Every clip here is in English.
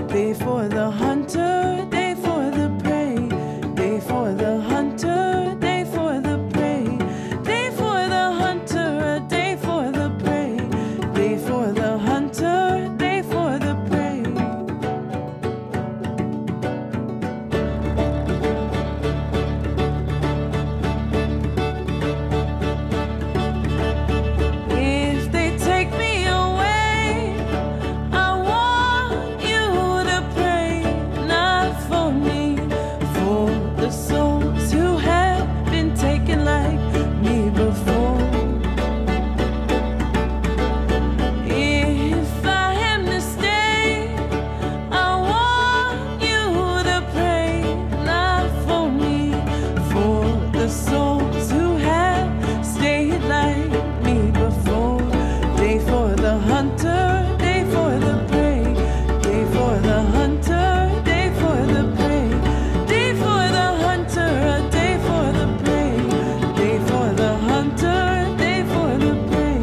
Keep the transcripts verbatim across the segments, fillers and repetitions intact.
day for the hunter, day for the prey, day for the hunter, day for the prey, day for the hunter, a day for the prey, day for the hunter, day for the prey. If they take me away, I want you to pray, not for me, for the souls who have been taken like me before. If I am to stay, I want you to pray, not for me, for the souls who have stayed like me before. Day for the hunter, day for the prey, day for the hunter, day for the prey, day for the hunter, a day for the prey, day for the hunter, day for the prey.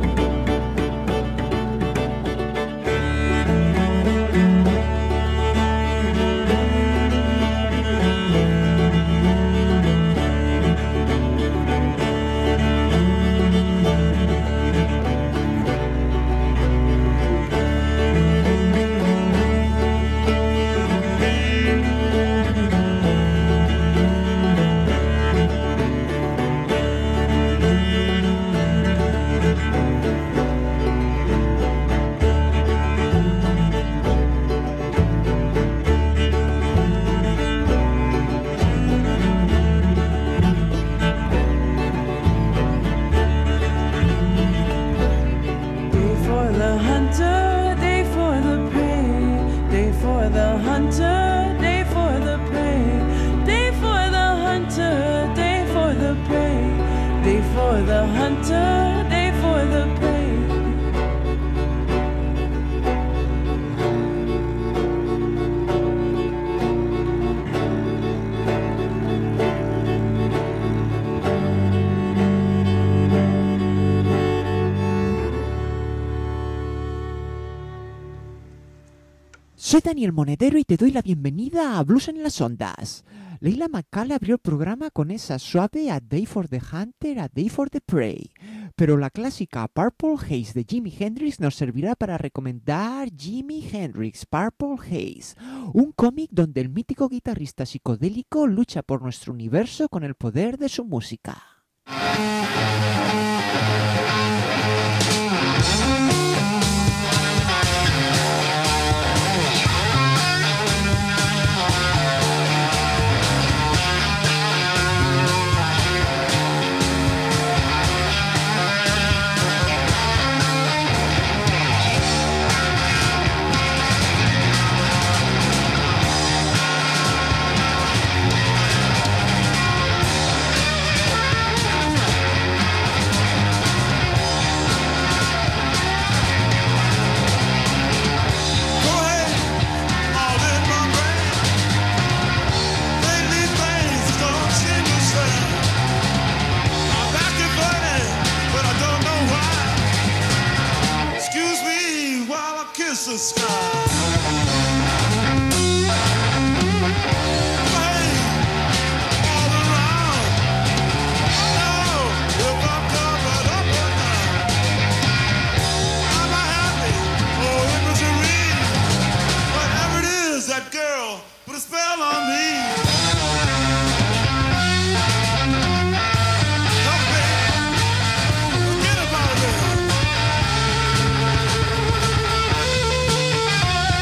Day for the hunter, day for the prey, day for the hunter, day for the prey, day for the hunter, day for the prey, day for the hunter, day for the prey. Soy Daniel Monedero y te doy la bienvenida a Blues en las Ondas. Leila McCall abrió el programa con esa suave A Day for the Hunter, A Day for the Prey. Pero la clásica Purple Haze de Jimi Hendrix nos servirá para recomendar Jimi Hendrix Purple Haze, un cómic donde el mítico guitarrista psicodélico lucha por nuestro universo con el poder de su música. The sky. That girl put a spell on me. Oh, baby, forget about it.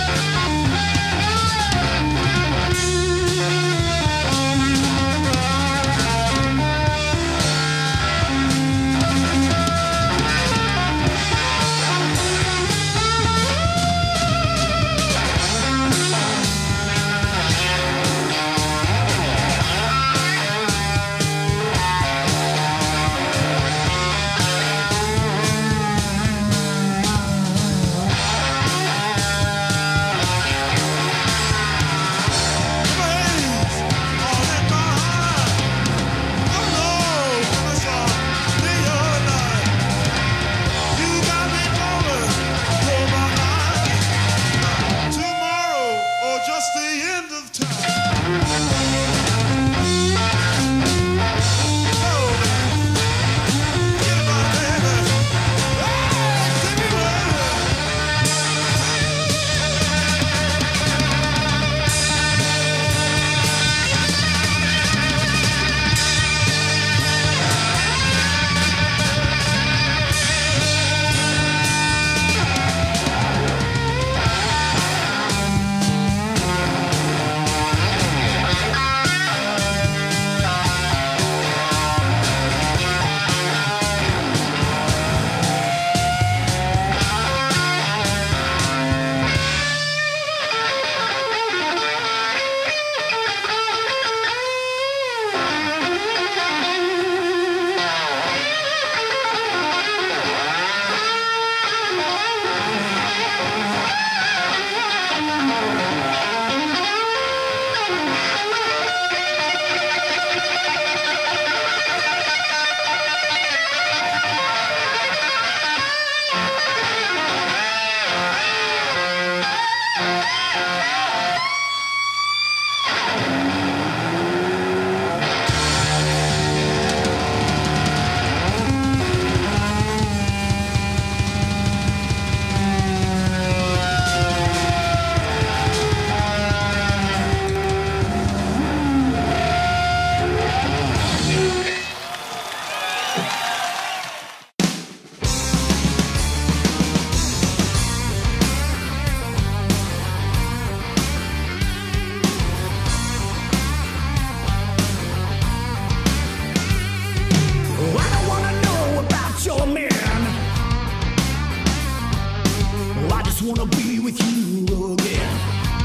just wanna be with you again.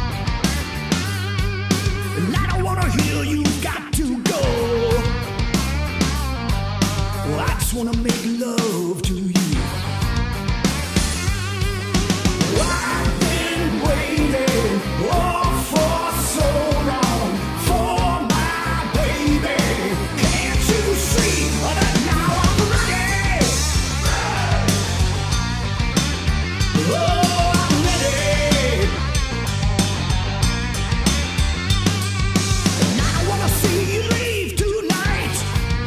And I don't wanna hear you got to go. Well, I just wanna make love to you. I've been waiting oh, for so long for my baby. Can't you see that now I'm ready? Oh, I'm ready. And I wanna see you leave tonight,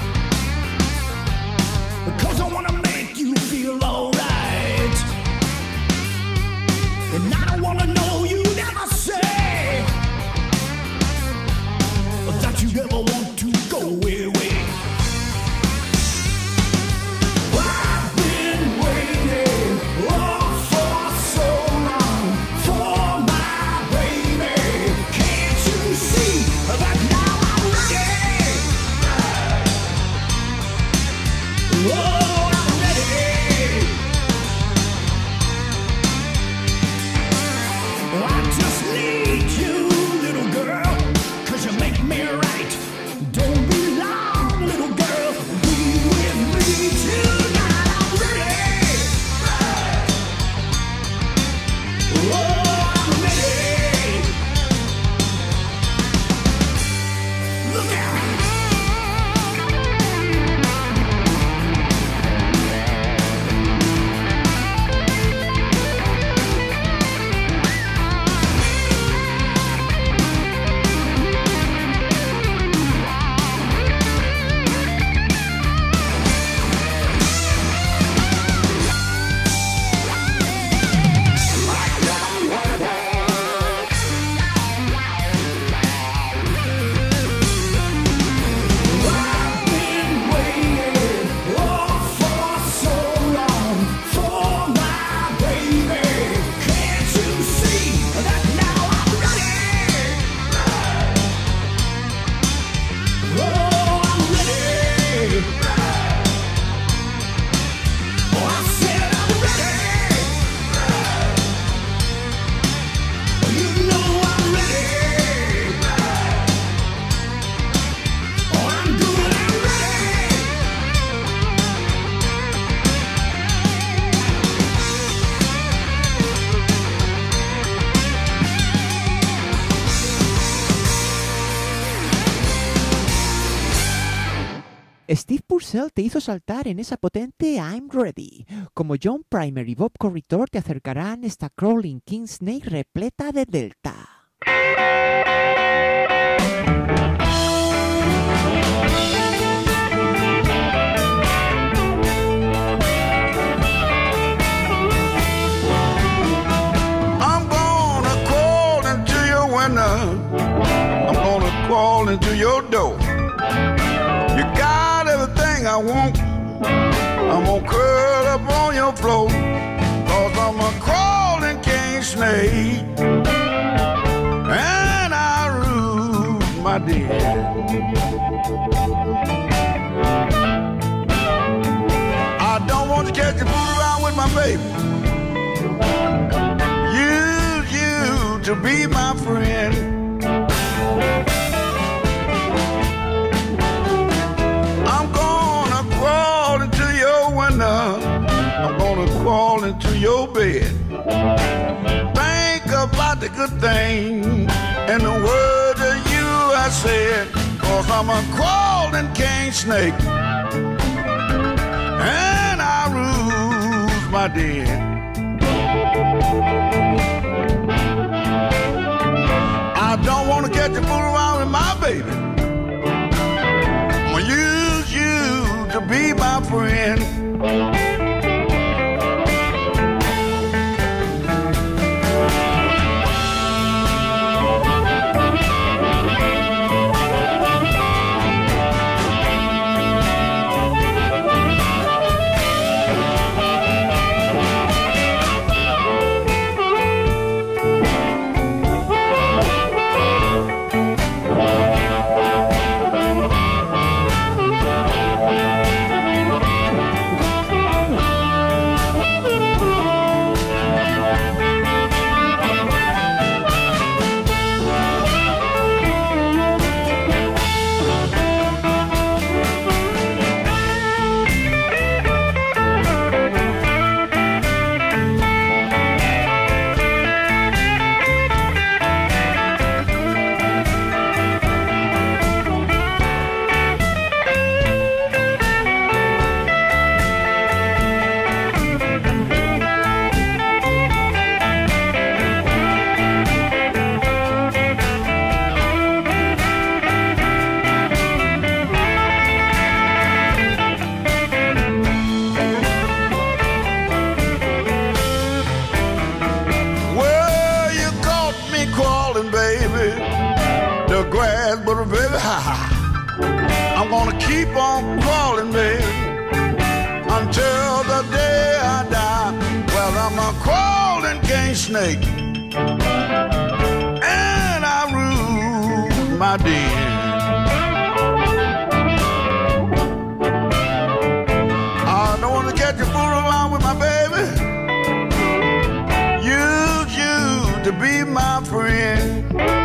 because I wanna make you feel alright. And I don't wanna know you never say that you ever want to go away. I've been waiting oh, for so long for my baby. Can't you see that now I'm ready? Oh, I'm ready. I just need you, little girl, 'cause you make me right. Don't be long, little girl, be with me tonight. I'm ready. Oh, I'm ready. Look out. I've been waiting oh, for so long for my baby. Can't you see that now I'm ready? Oh, I'm ready. Oh, I said I'm ready. You know I'm ready. Oh, I'm good and ready. Steve Purcell te hizo saltar en esa potente I'm Ready, como John Primer y Bob Corritor te acercarán esta Crawling King Snake repleta de delta. I'm gonna crawl into your window. I'm gonna crawl into your door. You got everything I want. I'm gonna curl up on your floor, 'cause I'm a crawling king snake, and I rule my den. I don't want to catch you fool around with my baby. Use you to be my friend. I'm gonna crawl into your window. I'm gonna crawl into your bed. Think about the good thing and the words of you I said, 'cause I'm a crawling king snake, and I rule my den. I don't want to catch you fool around with my baby. I'm gonna use you to be my friend. gonna keep on crawling, baby, until the day I die. Well, I'm a crawling king snake, and I rule my den. I don't want to catch you fooling around with my baby. Use you to be my friend.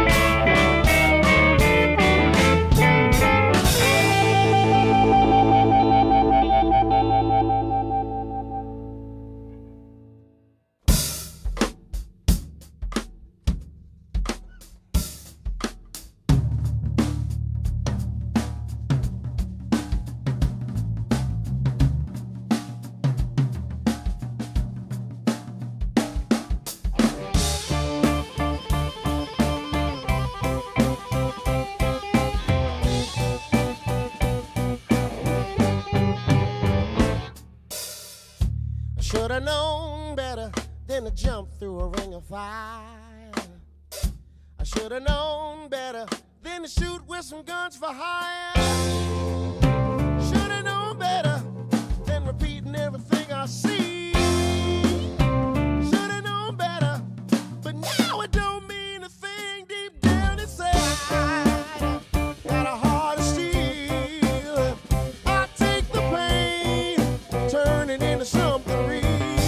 Should've known better than to jump through a ring of fire. I should've known better than to shoot with some guns for hire. Should've known better than repeating everything I see. Should've known better, but now it don't mean a thing deep down inside. Got a heart of steel. I take the pain, turn it into something real.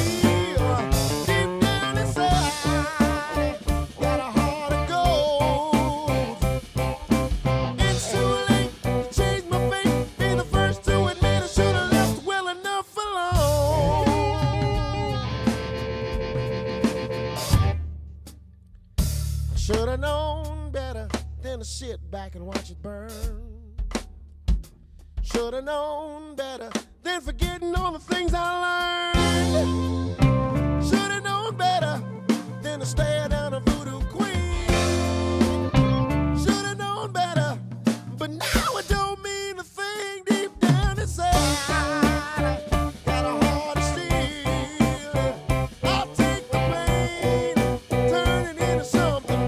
Should've known better than to sit back and watch it burn. Should've known better than forgetting all the things I learned. Should've known better than to stare down a voodoo queen. Should've known better, but now it don't mean a thing deep down inside. Got a heart of steel. I'll take the pain, turn it into something.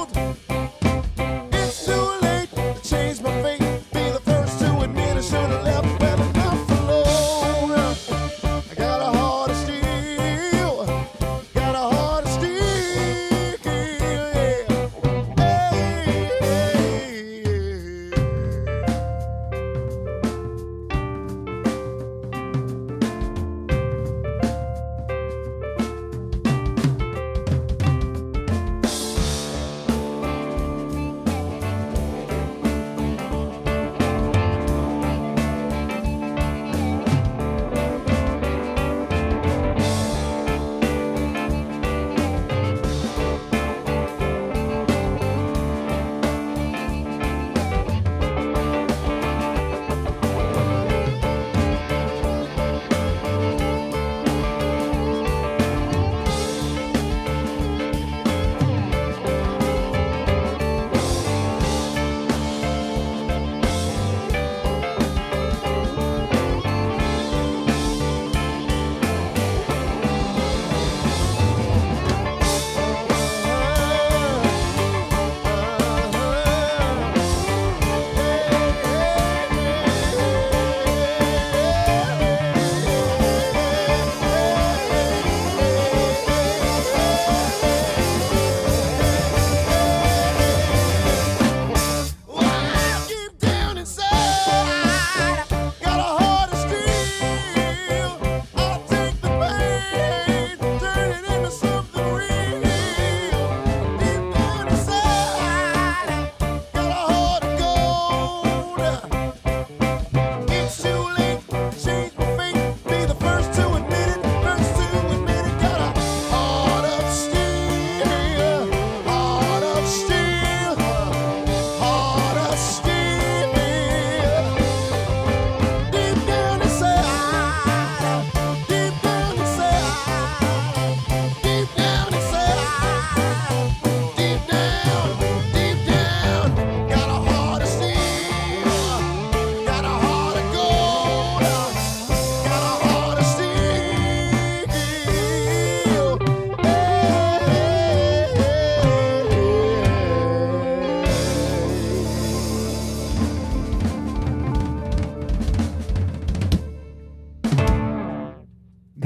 Should've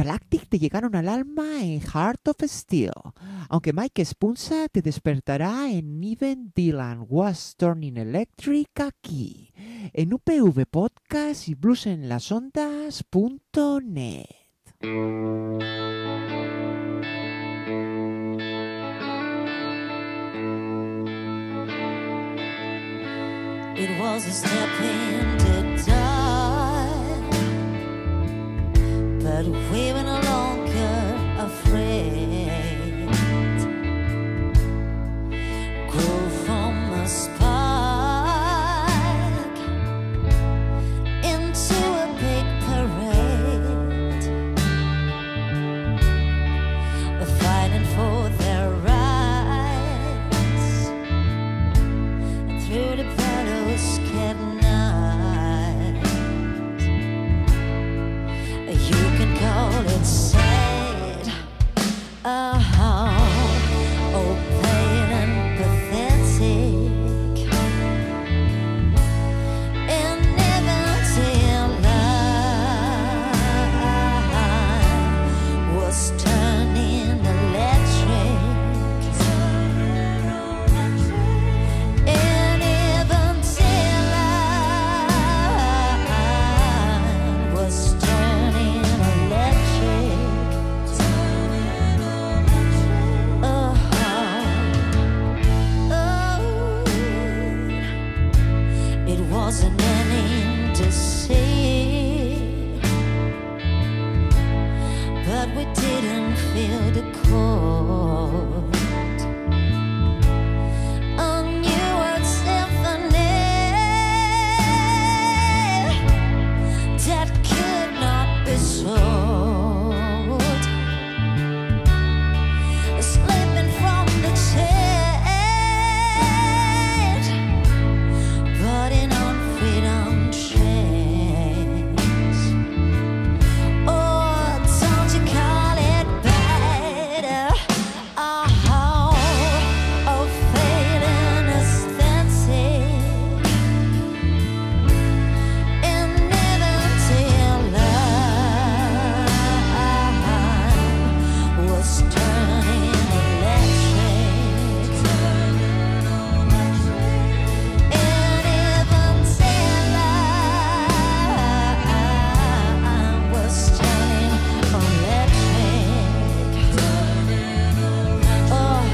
Galactic te llegaron al alma en Heart of Steel, aunque Mike Spunza te despertará en Even Dylan Was Turning Electric aquí, en U P V Podcast y bluesenlasondas punto net. It was a step in the dark, but we were no longer afraid. Grew from a spark into a big parade, fighting for their rights through the scared night. You can call it sad, uh-huh, oh, pain and pathetic, and never till life was turning electric. And even till life was turning electric. Uh-huh. Oh, it wasn't anything to see, but we didn't feel the cold. A new world symphony that could not be sold, slipping from the chain, putting on freedom chains. Oh, don't you call it bad? Uh-huh. Oh, fading aesthetic, and never till life was turning electric. And even till life was turning electric. Oh,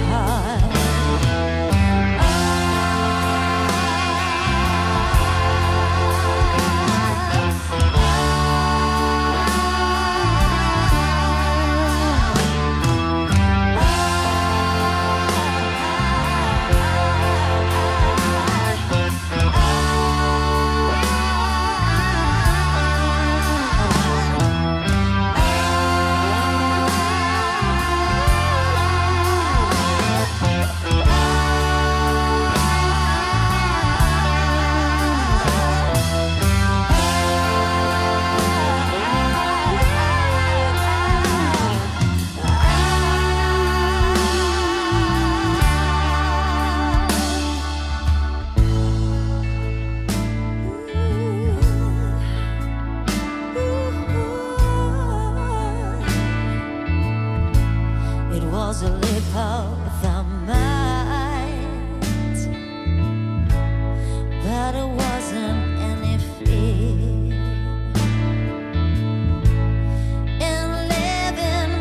it was a leap of the mind, but it wasn't any fear in leaving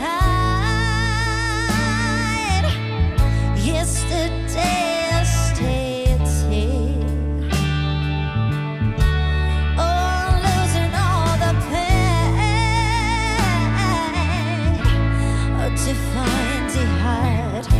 behind yesterday's state. Oh, losing all the pain to find the heart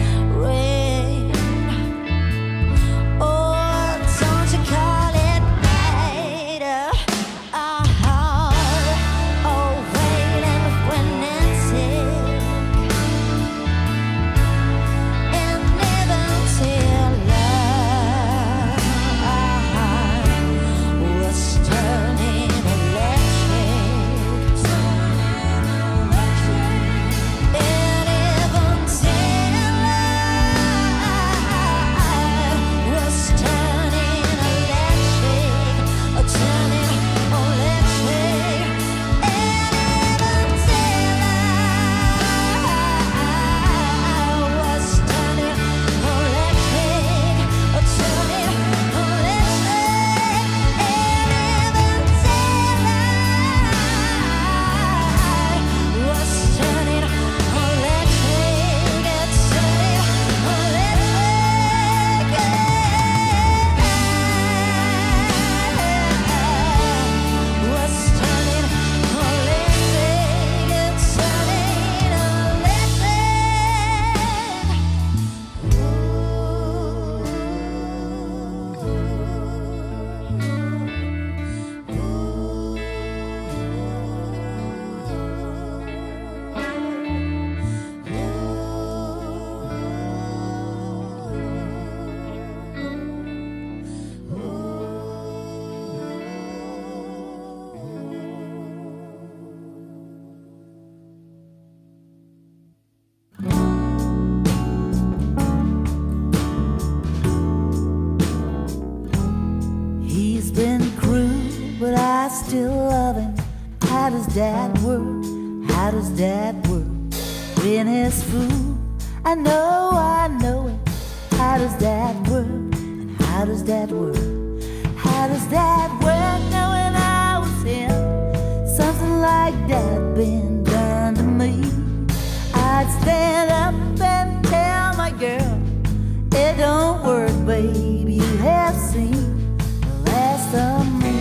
loving. How does that work? How does that work? Been his fool. I know, I know it. How does that work? And how does that work? How does that work? Now when I was him, something like that been done to me, I'd stand up and tell my girl, it don't work, baby. You have seen the last of me.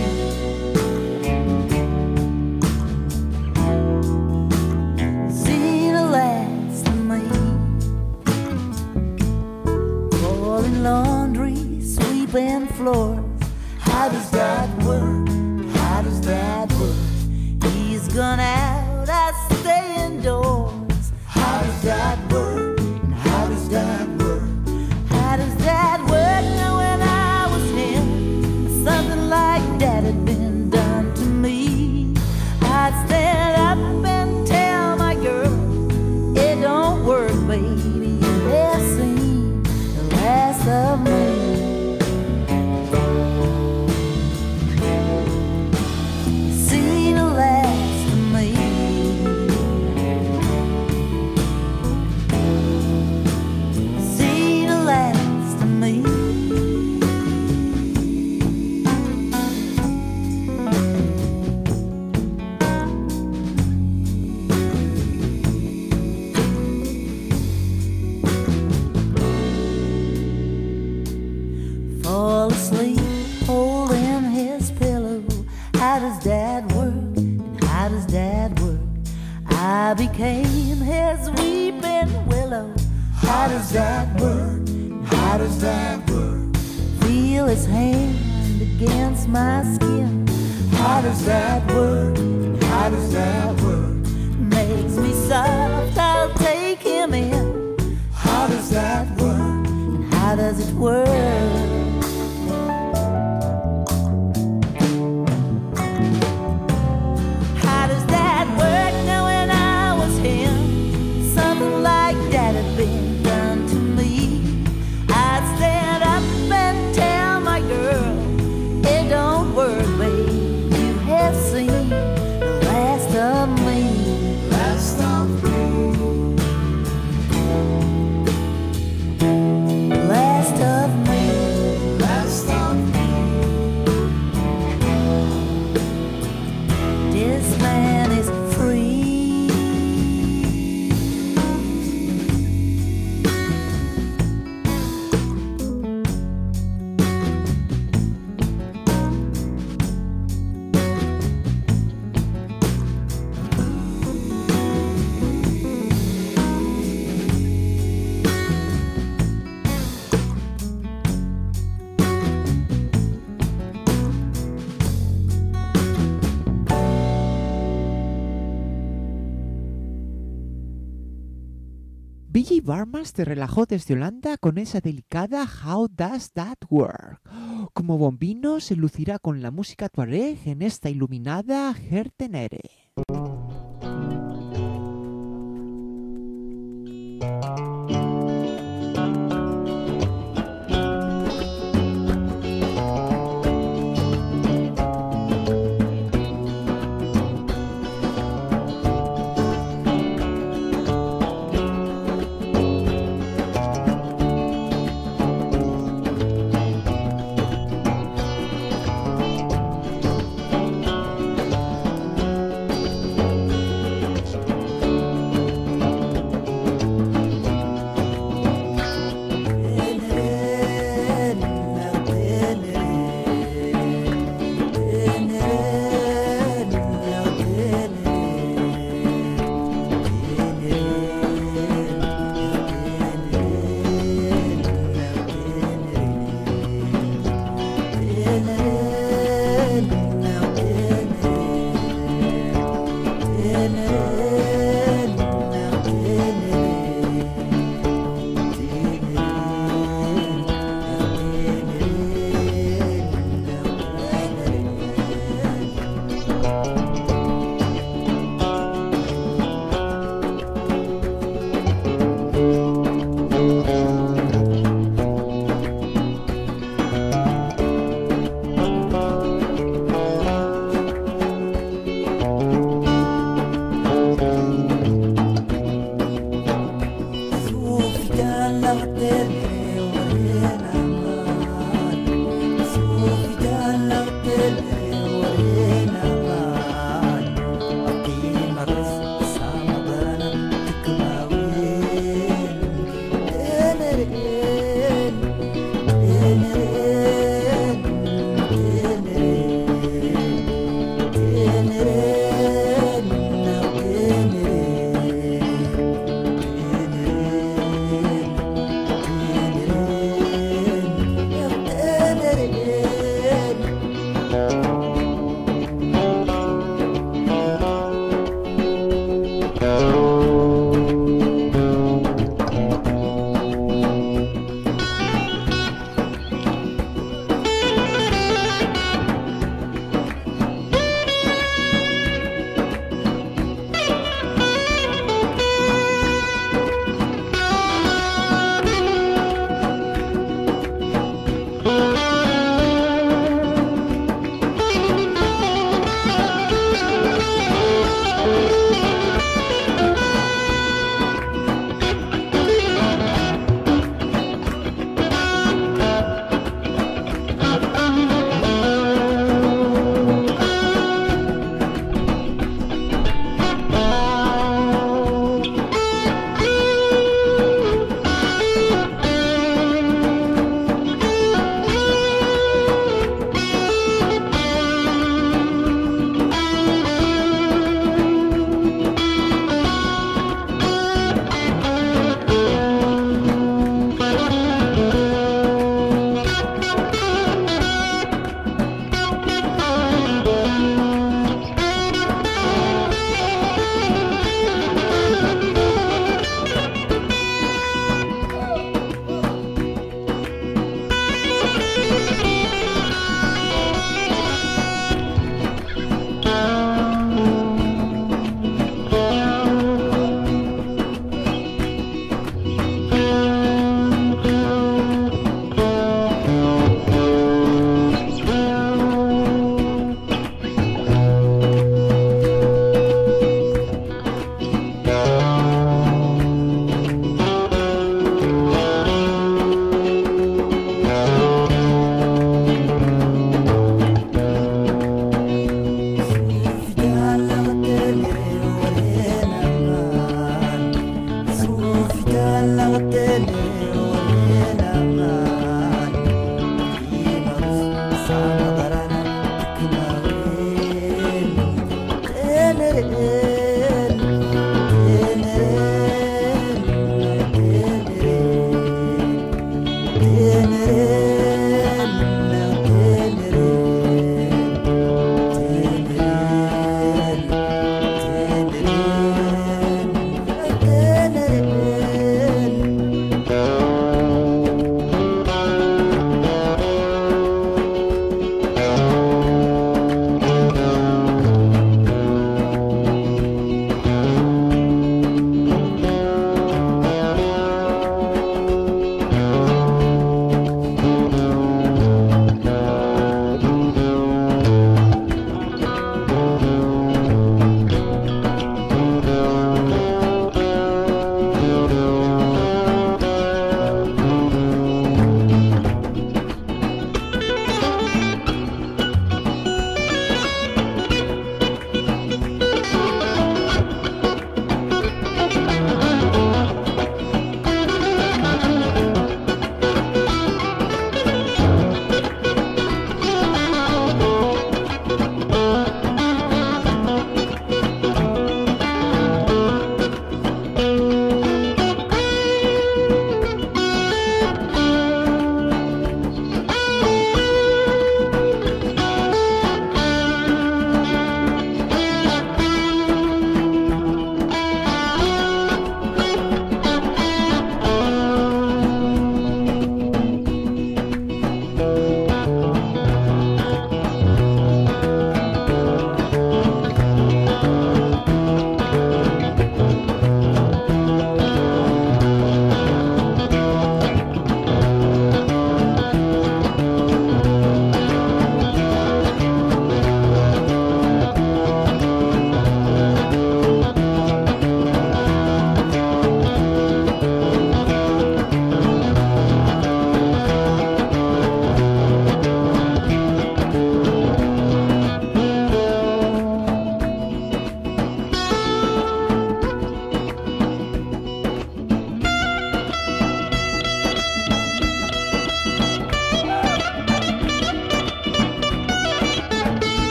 Seen the last of me. Folding laundry, sweeping floors. How does that work? How does that work? He's gone out, I stay indoors. How does that work? And how does that work? How does that work? Now when I was him, something like that had been done to me, I'd stand up and tell my girl, it don't work, baby. You have seen the last of me. Seen the last of me. Seen the last of me. Fall asleep holding his pillow. How does that work? And how does that work? I became his weeping willow. How does that work? And how does that work? Feel his hand against my skin. How does that work? And how does that work? Makes me soft, I'll take him in. How does that work? And how does it work? How does that work? Now when I was him, something like that had been done to me, I'd stand up and tell my girl, it don't work, babe. You have seen the last of me. Last of me. Last of me. Last of me. This man is free. Billy Barmas te relajó desde Holanda con esa delicada How Does That Work. Como bombino se lucirá con la música tuareg en esta iluminada Hertenere. How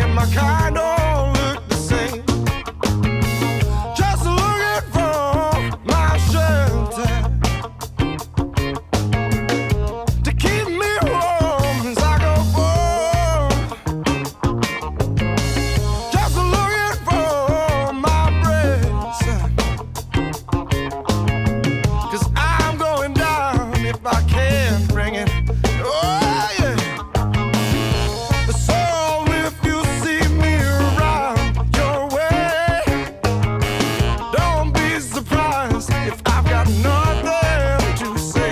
and my kind don't look the same. Just looking for my shelter to keep me warm as I go home. Just looking for my breath, 'cause I'm going down if I can't bring it. Oh yeah. So if you see me around your way, don't be surprised if I've got nothing to say.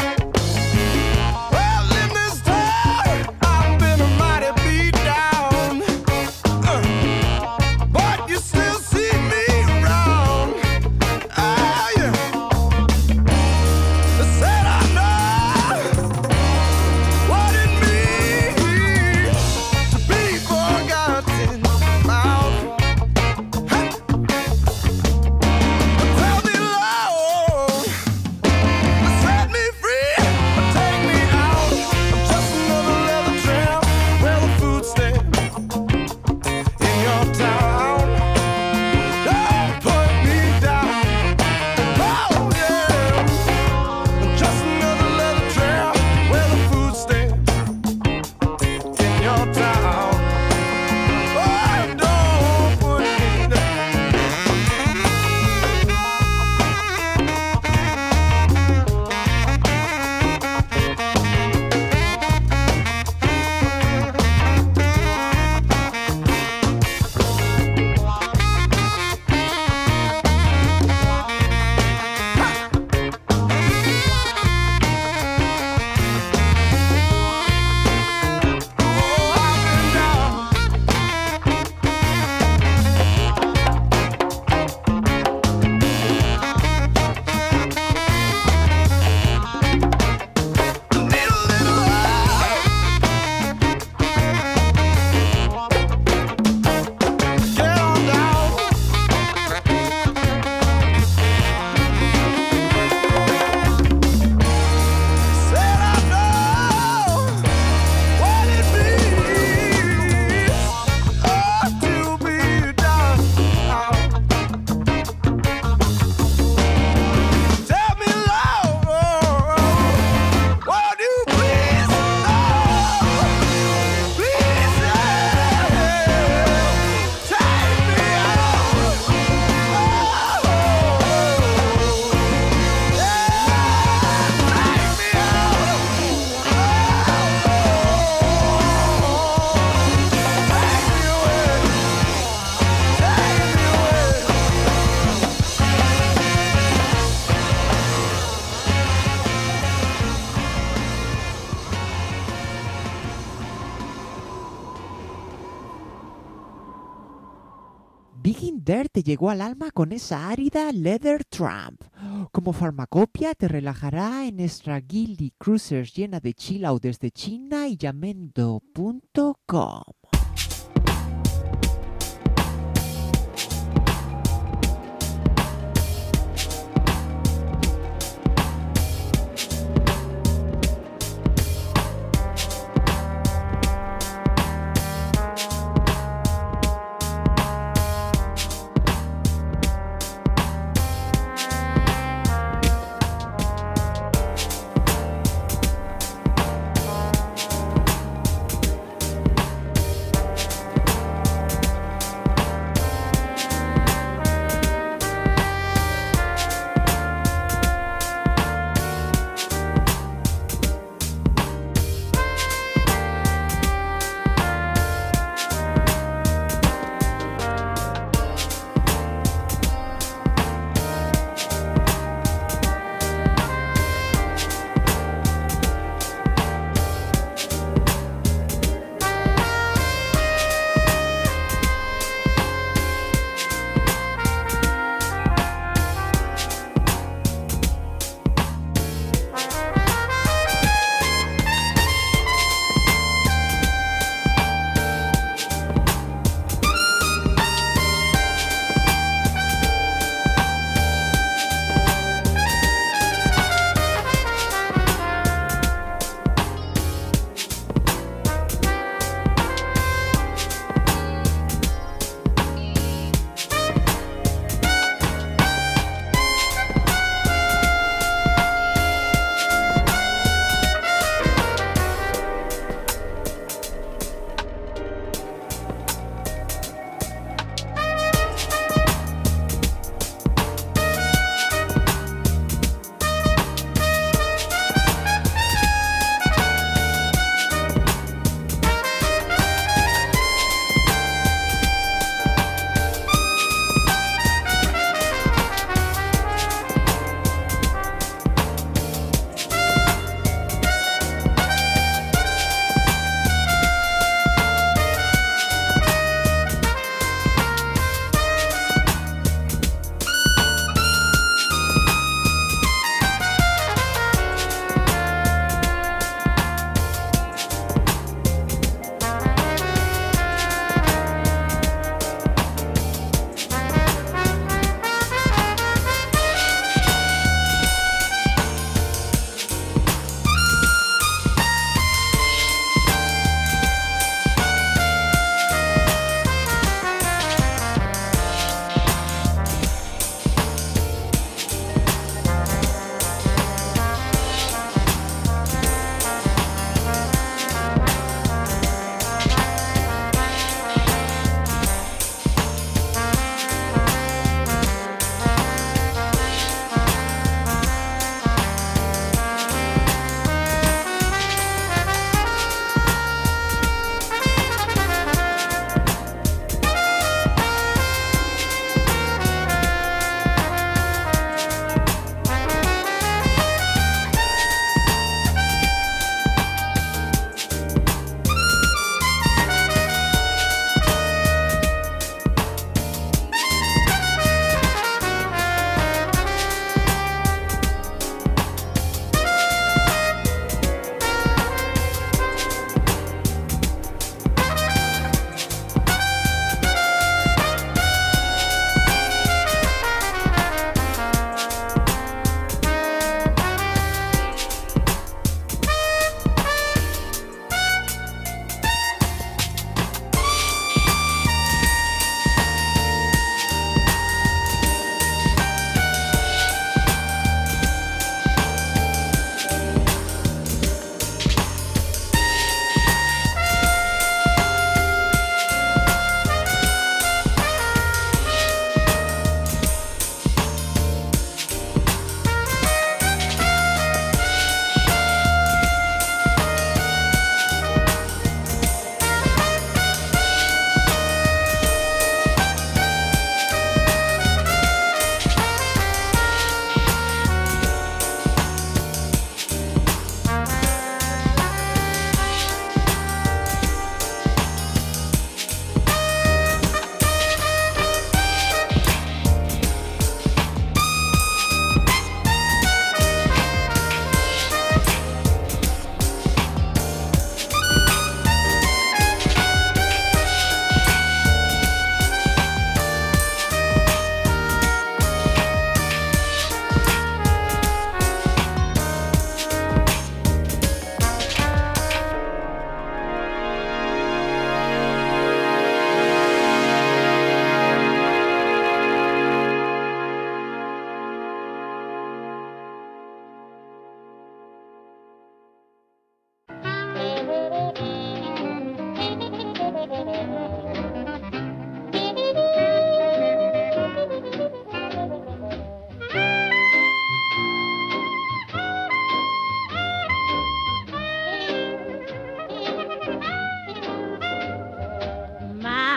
Well, in this town, I've been a mighty beat down, uh, but you still see me around. Ah, yeah. I said I know what it means to be forgotten about. Hey. Tell me, Lord, set me free, take me out. I'm just another leather tramp where the food stamp in your town. Don't put me down. Oh yeah, I'm just another leather tramp where the food stamp in your town. Oh, don't put me down. Oh, I've been down. Need a little love. Get on down. Said I know what it means, oh, to be down. Tell me, Lord, won't you please, oh, please, yeah, take me out. Oh, Begin There te llegó al alma con esa árida Leather Tramp. Como farmacopia te relajará en nuestra Guilty Cruisers llena de chill out desde China y Yamendo punto com.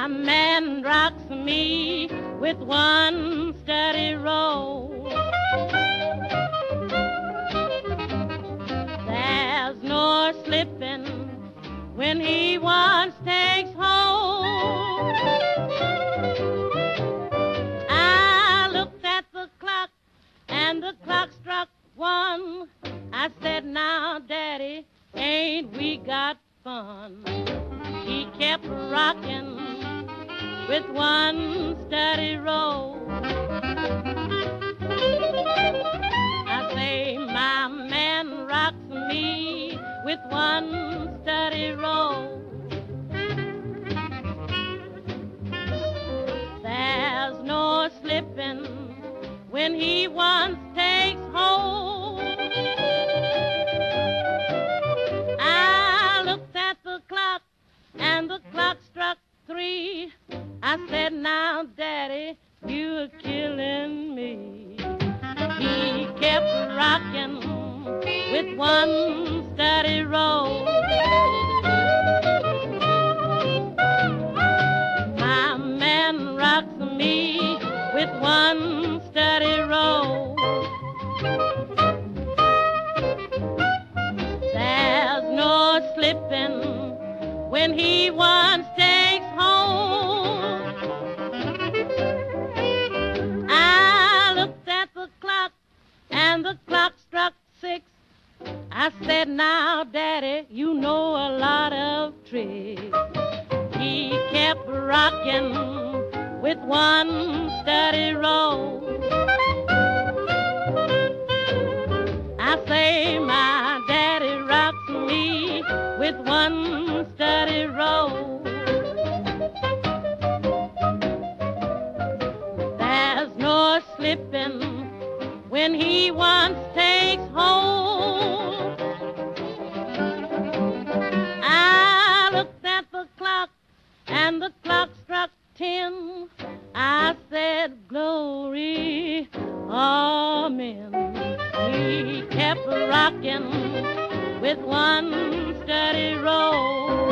My man rocks me with one steady roll. There's no slipping when he once takes hold. I looked at the clock and the clock struck one. I said, now, Daddy, ain't we got fun? He kept rocking with one steady roll. I say, my man rocks me with one steady roll. There's no slipping when he once takes hold. I looked at the clock and the clock struck three. I said, now, Daddy, you're killing me. He kept rocking with one steady roll. My man rocks me with one steady roll. There's no slipping when he once takes hold. I looked at the clock and the clock struck six. I said, now, Daddy, you know a lot of tricks. He kept rocking with one steady roll. I say, my daddy rocks me with one steady roll. There's no slipping when he once takes hold. I looked at the clock and the clock struck ten. I said, glory, amen. He kept rocking with one steady roll.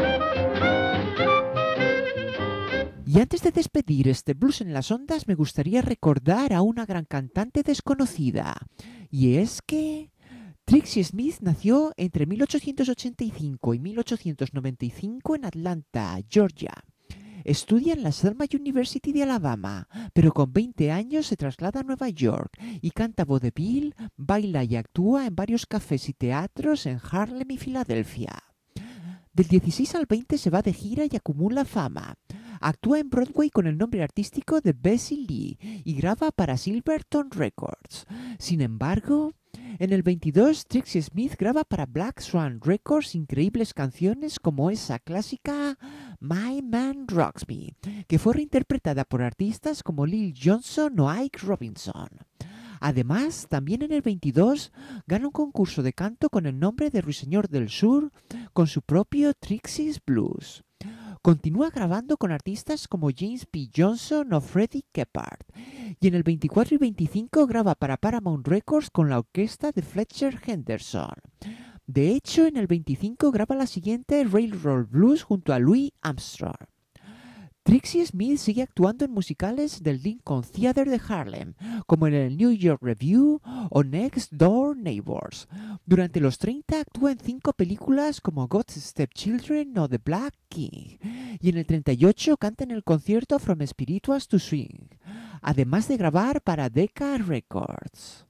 Y antes de despedir este Blues en las Ondas, me gustaría recordar a una gran cantante desconocida. Y es que Trixie Smith nació entre mil ochocientos ochenta y cinco y mil ochocientos noventa y cinco en Atlanta, Georgia. Estudia en la Selma University de Alabama, pero con veinte años se traslada a Nueva York y canta vodevil, baila y actúa en varios cafés y teatros en Harlem y Filadelfia. Del dieciséis al veinte se va de gira y acumula fama. Actúa en Broadway con el nombre artístico de Bessie Lee y graba para Silverton Records. Sin embargo, en el veintidós, Trixie Smith graba para Black Swan Records increíbles canciones como esa clásica My Man Rocks Me, que fue reinterpretada por artistas como Lil Johnson o Ike Robinson. Además, también en el veintidós gana un concurso de canto con el nombre de Ruiseñor del Sur con su propio Trixie's Blues. Continúa grabando con artistas como James P. Johnson o Freddie Keppard. Y en el veinticuatro y veinticinco graba para Paramount Records con la orquesta de Fletcher Henderson. De hecho, en el veinticinco graba la siguiente Railroad Blues junto a Louis Armstrong. Trixie Smith sigue actuando en musicales del Lincoln Theater de Harlem, como en el New York Review o Next Door Neighbors. Durante los treinta actúa en cinco películas como God's Stepchildren o The Black King. Y en el treinta y ocho canta en el concierto From Spirituals to Swing, además de grabar para Decca Records.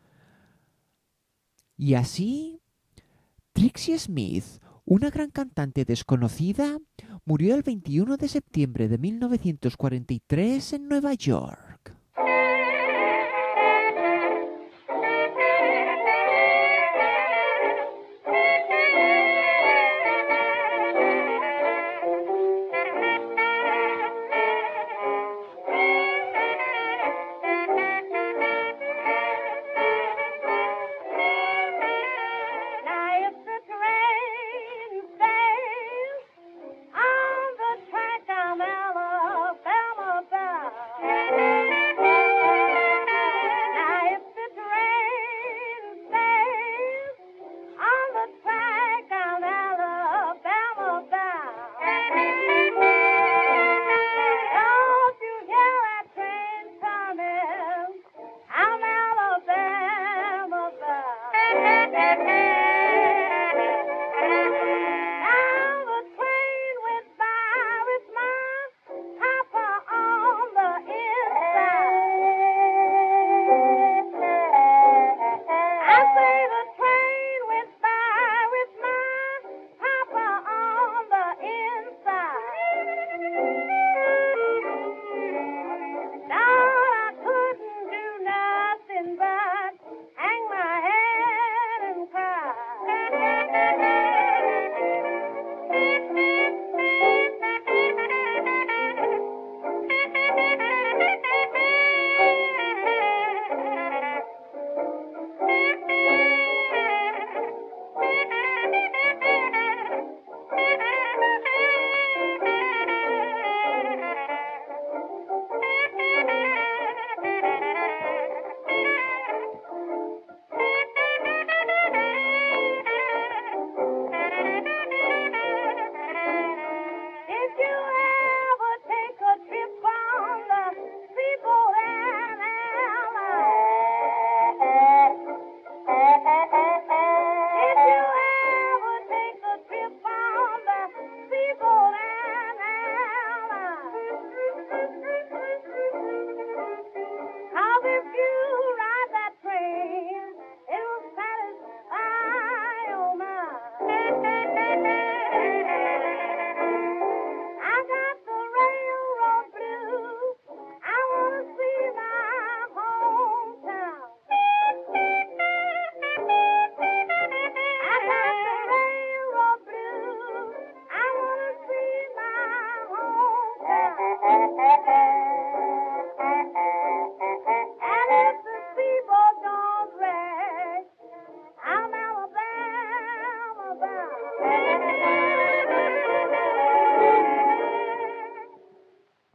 Y así, Trixie Smith, una gran cantante desconocida, murió el veintiuno de septiembre de mil novecientos cuarenta y tres en Nueva York.